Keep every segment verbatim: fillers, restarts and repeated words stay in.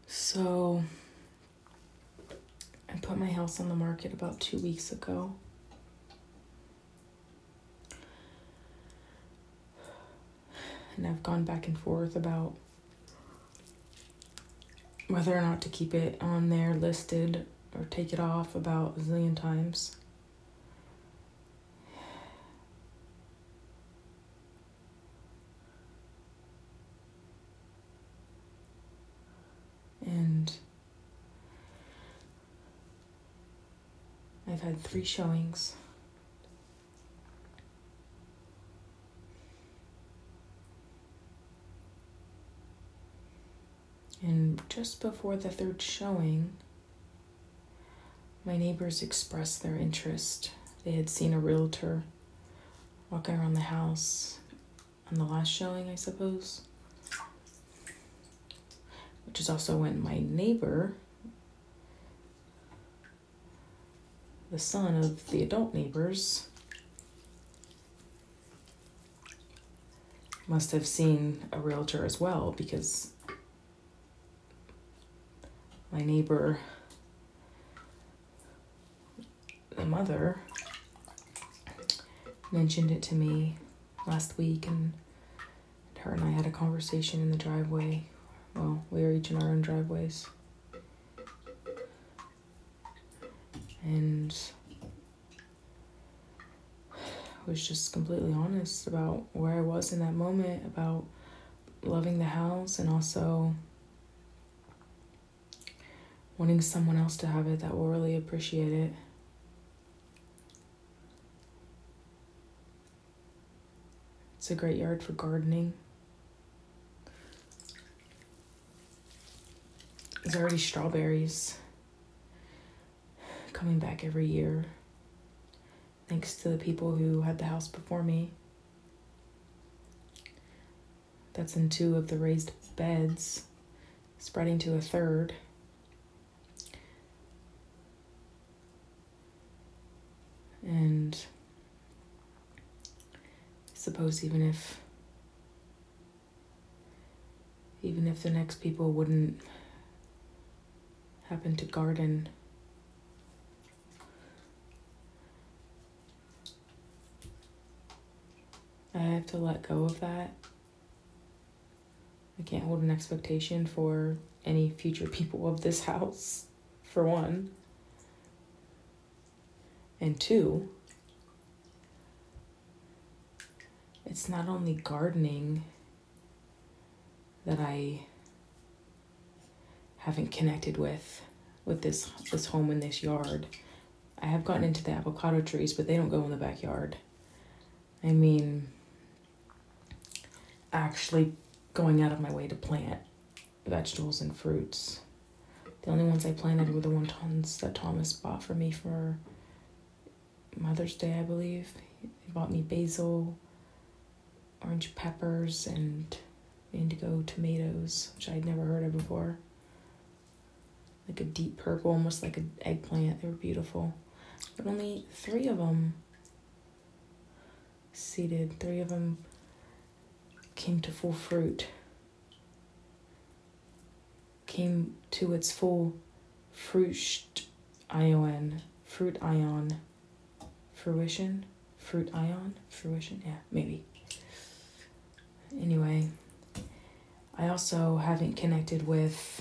So I put my house on the market about two weeks ago. And I've gone back and forth about whether or not to keep it on there listed or take it off about a zillion times. And I've had three showings. And just before the third showing, my neighbors expressed their interest. They had seen a realtor walking around the house on the last showing, I suppose. Which is also when my neighbor, the son of the adult neighbors, must have seen a realtor as well, because my neighbor, the mother, mentioned it to me last week, and her and I had a conversation in the driveway. Well, we were each in our own driveways. And I was just completely honest about where I was in that moment, about loving the house and also wanting someone else to have it that will really appreciate it. It's a great yard for gardening. There's already strawberries coming back every year, thanks to the people who had the house before me. That's in two of the raised beds, spreading to a third. And I suppose even if even if the next people wouldn't happen to garden, I have to let go of that. I can't hold an expectation for any future people of this house, for one. And two, it's not only gardening that I haven't connected with, with this this home and this yard. I have gotten into the avocado trees, but they don't go in the backyard. I mean, actually going out of my way to plant vegetables and fruits. The only ones I planted were the ones that Thomas bought for me for Mother's Day, I believe. He bought me basil, orange peppers, and indigo tomatoes, which I'd never heard of before. Like a deep purple, almost like an eggplant. They were beautiful. But only three of them seeded. Three of them came to full fruit. Came to its full fruit ion. Fruit ion. Fruition? Fruit ion? Fruition? Yeah, maybe. Anyway, I also haven't connected with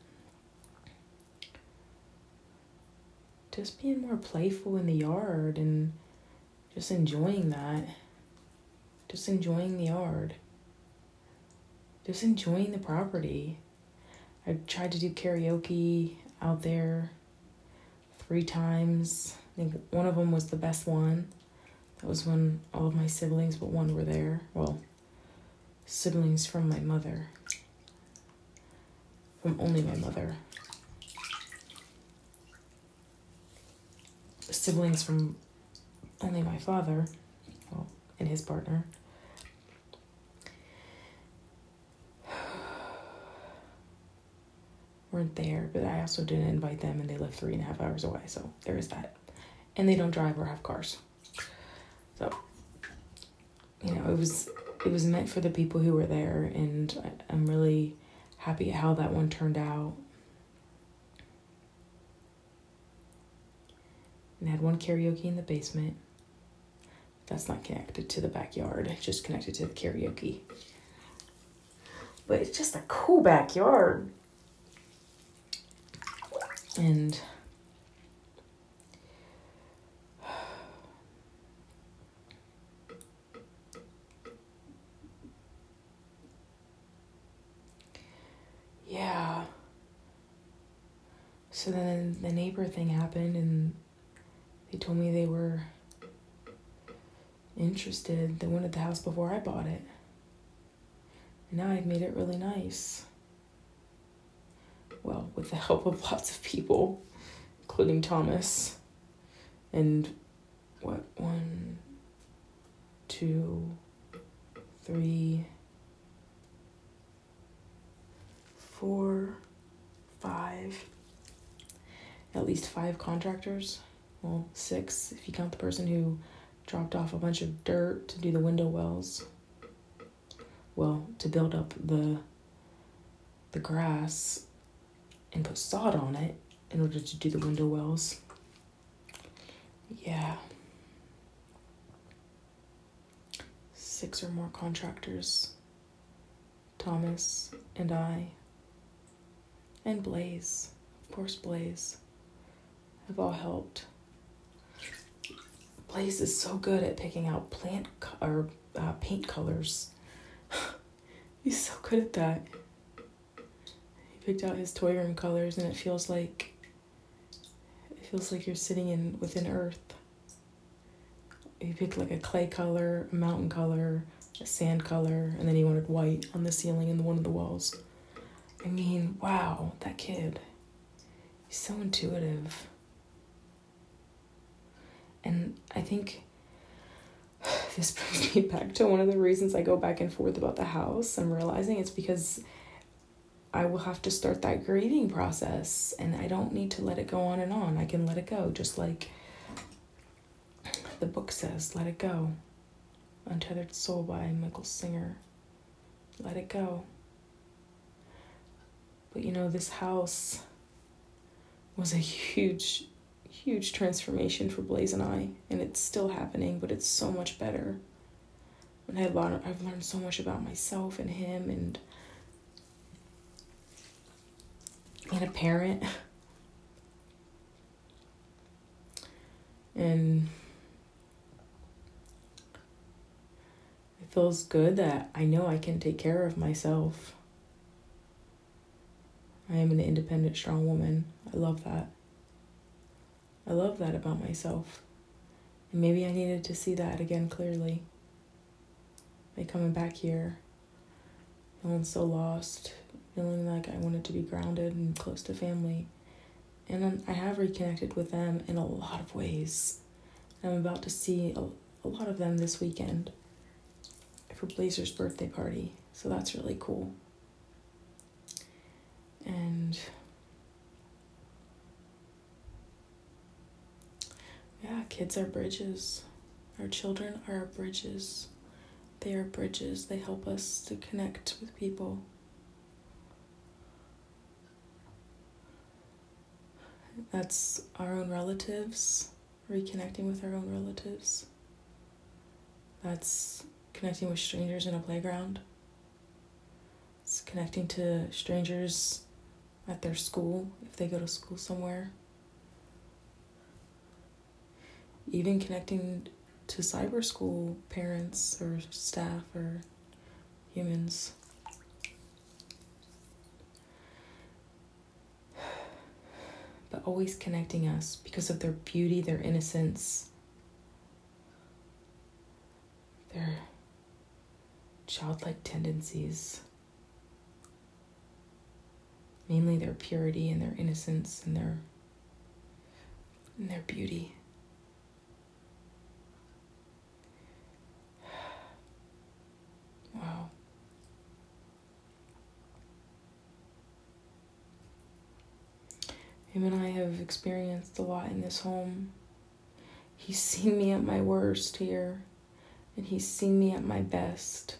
just being more playful in the yard and just enjoying that. Just enjoying the yard. Just enjoying the property. I tried to do karaoke out there three times. I think one of them was the best one. That was when all of my siblings but one were there. Well, siblings from my mother. From only my mother. Siblings from only my father, well, and his partner. Weren't there, but I also didn't invite them, and they live three and a half hours away, so there is that. And they don't drive or have cars. So, you know, it was it was meant for the people who were there, and I, I'm really happy at how that one turned out. and had one karaoke in the basement. That's not connected to the backyard, it's just connected to the karaoke. But it's just a cool backyard. And yeah. So then the neighbor thing happened, and they told me they were interested. They wanted the house before I bought it. And now I've made it really nice. Well, with the help of lots of people, including Thomas. And what, one, two, three, four, five, at least five contractors. Well, six if you count the person who dropped off a bunch of dirt to do the window wells. Well, to build up the the grass and put sod on it in order to do the window wells. Yeah. Six or more contractors. Thomas and I. And Blaze. Of course, Blaze. Have all helped. Blaze is so good at picking out plant co- or uh, paint colors. He's so good at that. He picked out his toy room colors, and it feels like it feels like you're sitting in within Earth. He picked like a clay color, a mountain color, a sand color, and then he wanted white on the ceiling and one of the walls. I mean, wow, that kid. He's so intuitive. And I think this brings me back to one of the reasons I go back and forth about the house. I'm realizing it's because I will have to start that grieving process, and I don't need to let it go on and on. I can let it go, just like the book says, let it go. Untethered Soul by Michael Singer. Let it go. But you know, this house was a huge, huge transformation for Blaze and I, and it's still happening, but it's so much better. And I've learned, I've learned so much about myself and him, and and a parent. And it feels good that I know I can take care of myself. I am an independent, strong woman. I love that. I love that about myself. And maybe I needed to see that again clearly. By coming back here, feeling so lost, feeling like I wanted to be grounded and close to family. And then I have reconnected with them in a lot of ways. I'm about to see a, a lot of them this weekend for Blazer's birthday party. So that's really cool. And yeah, kids are bridges. Our children are bridges. They are bridges. They help us to connect with people. That's our own relatives, reconnecting with our own relatives. That's connecting with strangers in a playground. It's connecting to strangers at their school, if they go to school somewhere. Even connecting to cyber school parents or staff or humans. But always connecting us because of their beauty, their innocence, their childlike tendencies. Mainly their purity and their innocence and their and their beauty. Wow. Him and I have experienced a lot in this home. He's seen me at my worst here, and he's seen me at my best.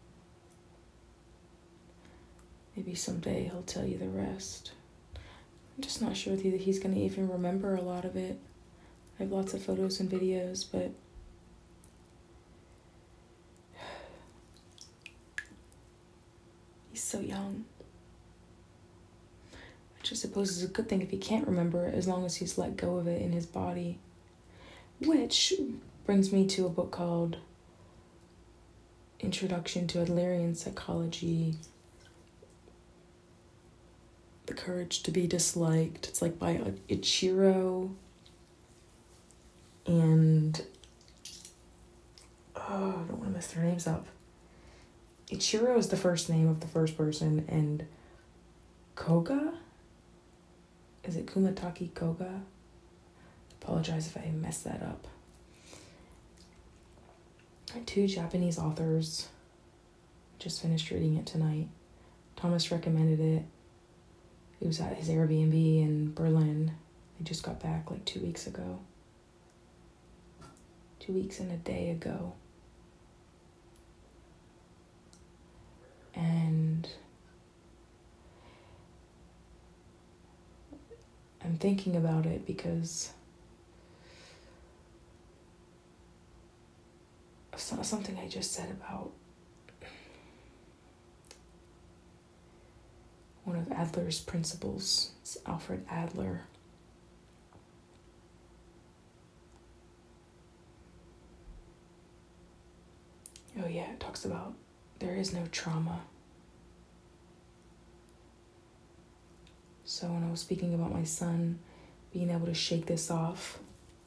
Maybe someday he'll tell you the rest. I'm just not sure that he's going to even remember a lot of it. I have lots of photos and videos, but he's so young. Which I suppose is a good thing if he can't remember it, as long as he's let go of it in his body. Which brings me to a book called Introduction to Adlerian Psychology, The Courage to be Disliked. It's like by Ichiro and oh, I don't want to mess their names up. Ichiro is the first name of the first person, and Koga? Is it Kumatake Koga? Apologize if I messed that up. Two Japanese authors. Just finished reading it tonight. Thomas recommended it. It was at his Airbnb in Berlin. They just got back like two weeks ago. Two weeks and a day ago. And I'm thinking about it because of something I just said about one of Adler's principles. It's Alfred Adler. Oh yeah, it talks about there is no trauma. So when I was speaking about my son being able to shake this off,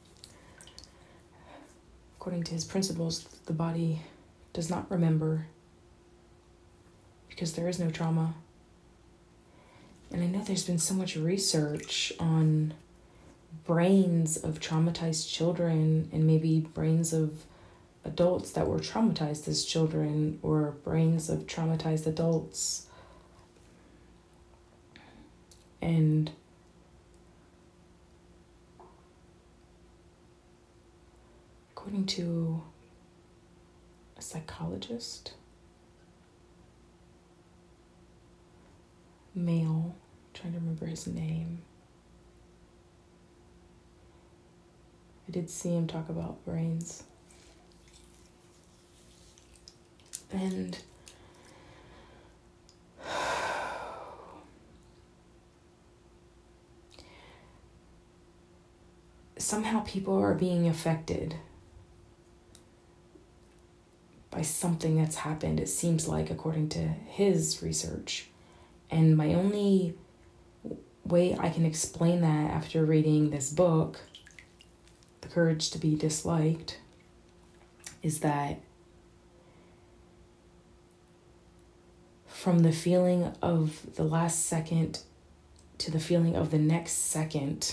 according to his principles, the body does not remember because there is no trauma. And I know there's been so much research on brains of traumatized children and maybe brains of adults that were traumatized as children, or brains of traumatized adults. And according to a psychologist, male, I'm trying to remember his name. I did see him talk about brains. And somehow people are being affected by something that's happened, it seems like, according to his research. And my only way I can explain that after reading this book, The Courage to be Disliked, is that from the feeling of the last second to the feeling of the next second,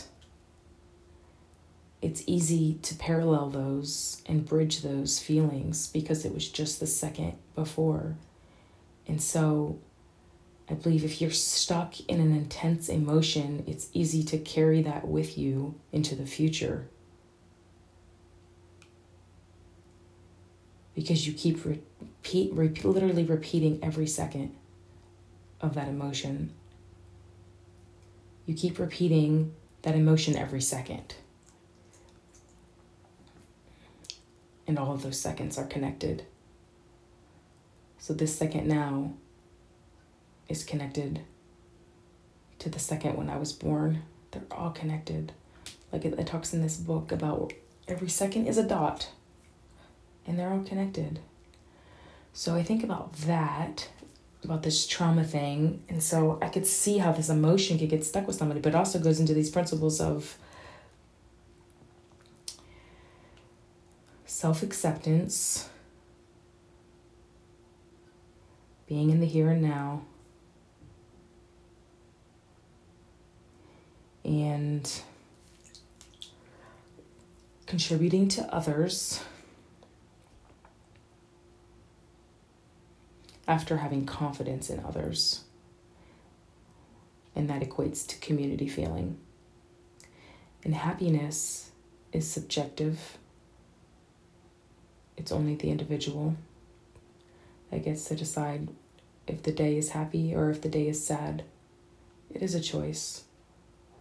it's easy to parallel those and bridge those feelings because it was just the second before. And so I believe if you're stuck in an intense emotion, it's easy to carry that with you into the future. Because you keep repeat, repeat, literally repeating every second of that emotion. You keep repeating that emotion every second. And all of those seconds are connected. So this second now is connected to the second when I was born. They're all connected. Like it, it talks in this book about every second is a dot. And they're all connected. So I think about that, about this trauma thing. And so I could see how this emotion could get stuck with somebody, but it also goes into these principles of self-acceptance, being in the here and now, and contributing to others after having confidence in others. And that equates to community feeling. And happiness is subjective. It's only the individual that gets to decide if the day is happy or if the day is sad. It is a choice.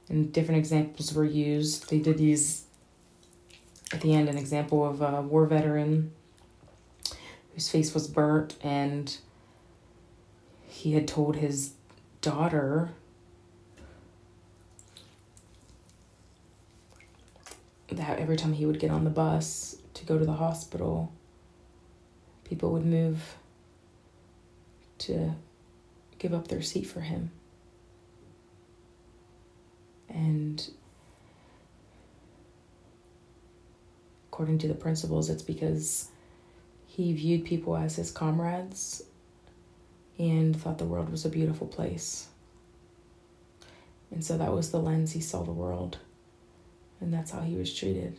and different examples were used. They did use, at the end, an example of a war veteran whose face was burnt, and he had told his daughter that every time he would get on the bus to go to the hospital, people would move to give up their seat for him. And according to the principles, it's because he viewed people as his comrades and thought the world was a beautiful place. And so that was the lens he saw the world, and that's how he was treated.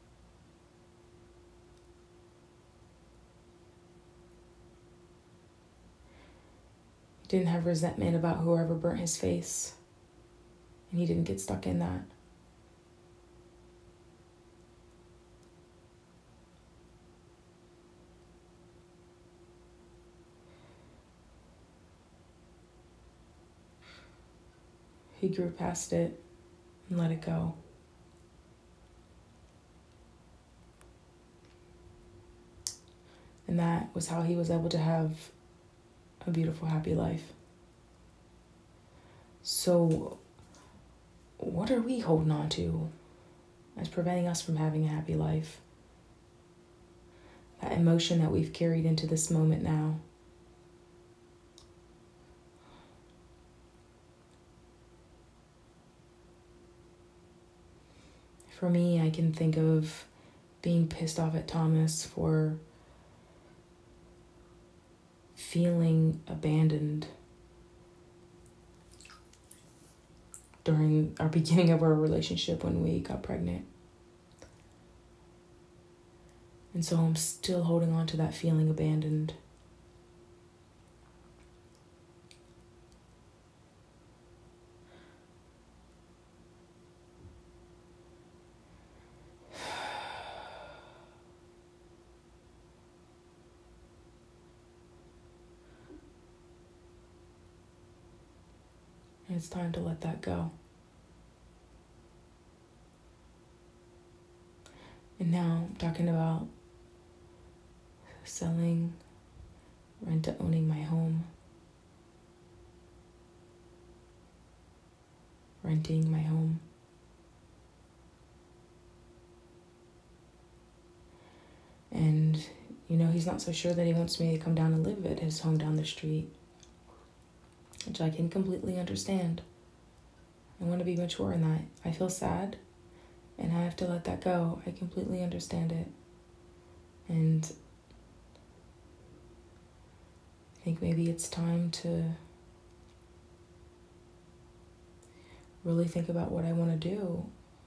He didn't have resentment about whoever burnt his face, and he didn't get stuck in that. He grew past it and let it go. And that was how he was able to have a beautiful, happy life. So, what are we holding on to as preventing us from having a happy life? That emotion that we've carried into this moment now. For me, I can think of being pissed off at Thomas for feeling abandoned during our beginning of our relationship when we got pregnant. And so I'm still holding on to that feeling abandoned. And it's time to let that go. And now I'm talking about selling, rent to owning my home, renting my home. And, you know, he's not so sure that he wants me to come down and live at his home down the street, which I can completely understand. I want to be mature in that. I feel sad, and I have to let that go. I completely understand it. And I think maybe it's time to really think about what I want to do.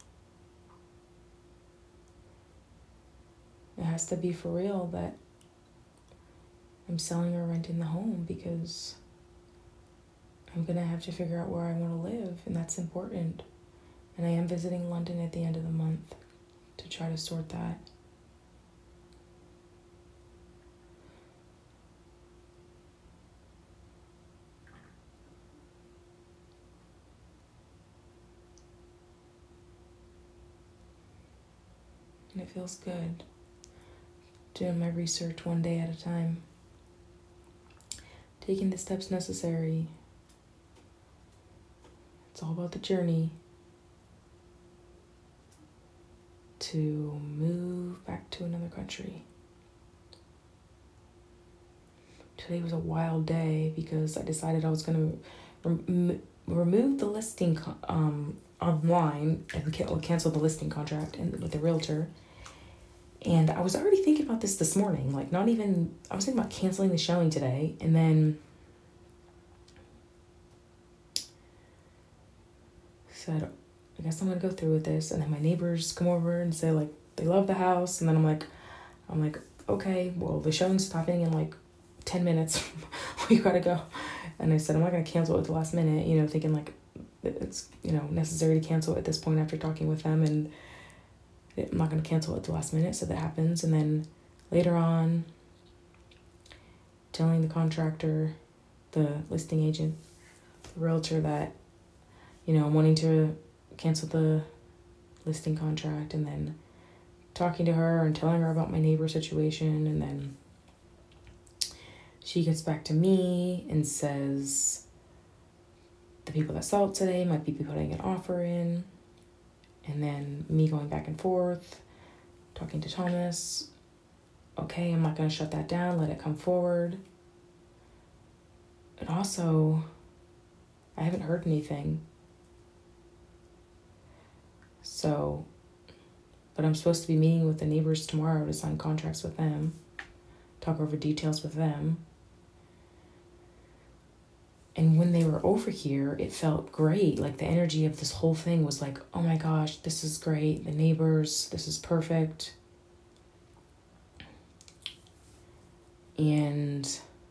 It has to be for real that I'm selling or renting the home, because I'm going to have to figure out where I want to live, and that's important. And I am visiting London at the end of the month to try to sort that. And it feels good doing my research one day at a time, taking the steps necessary. It's all about the journey to move back to another country. Today was a wild day because I decided I was going to rem- remove the listing co- um, online and can- cancel the listing contract and with the realtor. And I was already thinking about this this morning, like not even, I was thinking about canceling the showing today, and then said, I guess I'm going to go through with this. And then my neighbors come over and say, like, they love the house. And then I'm like, I'm like, okay, well, the showing's stopping in like ten minutes. We got to go. And I said, I'm not going to cancel it at the last minute, you know, thinking like it's, you know, necessary to cancel at this point after talking with them. And I'm not going to cancel it at the last minute. So that happens. And then later on, telling the contractor, the listing agent, the realtor that, you know, I'm wanting to cancel the listing contract, and then talking to her and telling her about my neighbor situation, and then she gets back to me and says the people that saw it today might be putting an offer in, and then me going back and forth, talking to Thomas. Okay, I'm not going to shut that down, let it come forward. And also, I haven't heard anything. So, but I'm supposed to be meeting with the neighbors tomorrow to sign contracts with them, talk over details with them. And when they were over here, it felt great. Like the energy of this whole thing was like, oh my gosh, this is great. The neighbors, this is perfect. And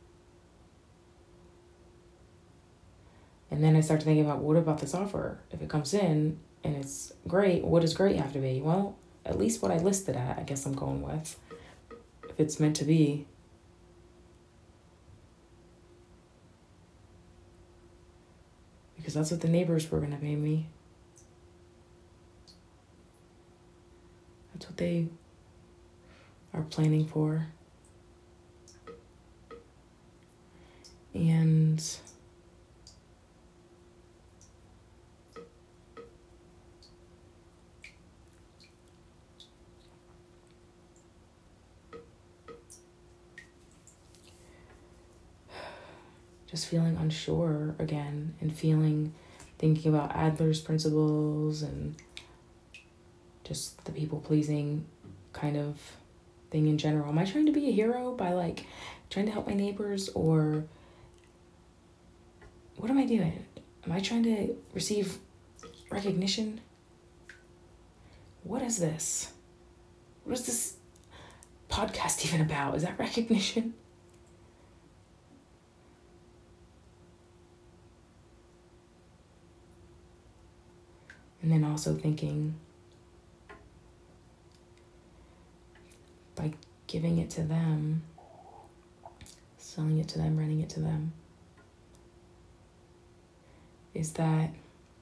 and then I started thinking about, what about this offer? If it comes in and it's great, what does great have to be? Well, at least what I listed at, I guess I'm going with. If it's meant to be. Because that's what the neighbors were going to pay me. That's what they are planning for. And just feeling unsure again, and feeling, thinking about Adler's principles and just the people-pleasing kind of thing in general. Am I trying to be a hero by like trying to help my neighbors, or what am I doing? Am I trying to receive recognition? What is this? What is this podcast even about? Is that recognition? And then also thinking, by giving it to them, selling it to them, renting it to them, is that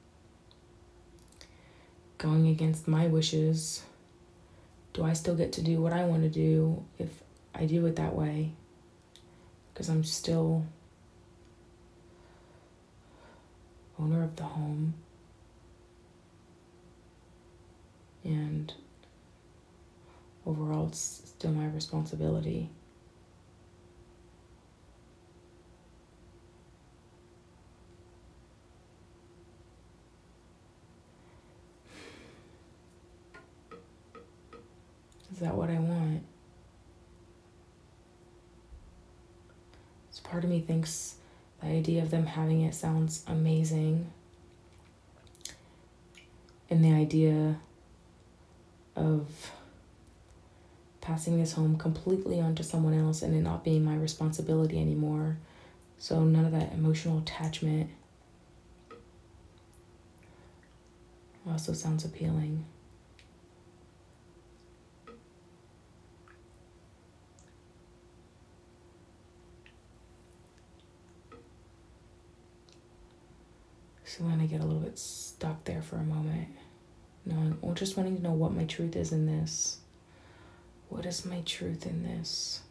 going against my wishes? Do I still get to do what I want to do if I do it that way? Because I'm still owner of the home. And overall, it's still my responsibility. Is that what I want? So part of me thinks the idea of them having it sounds amazing. And the idea of passing this home completely onto someone else and it not being my responsibility anymore. So none of that emotional attachment also sounds appealing. So then I get a little bit stuck there for a moment. Knowing, or just wanting to know what my truth is in this. What is my truth in this?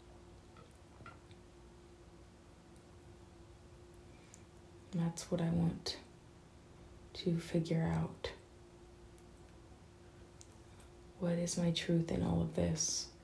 And that's what I want to figure out. What is my truth in all of this?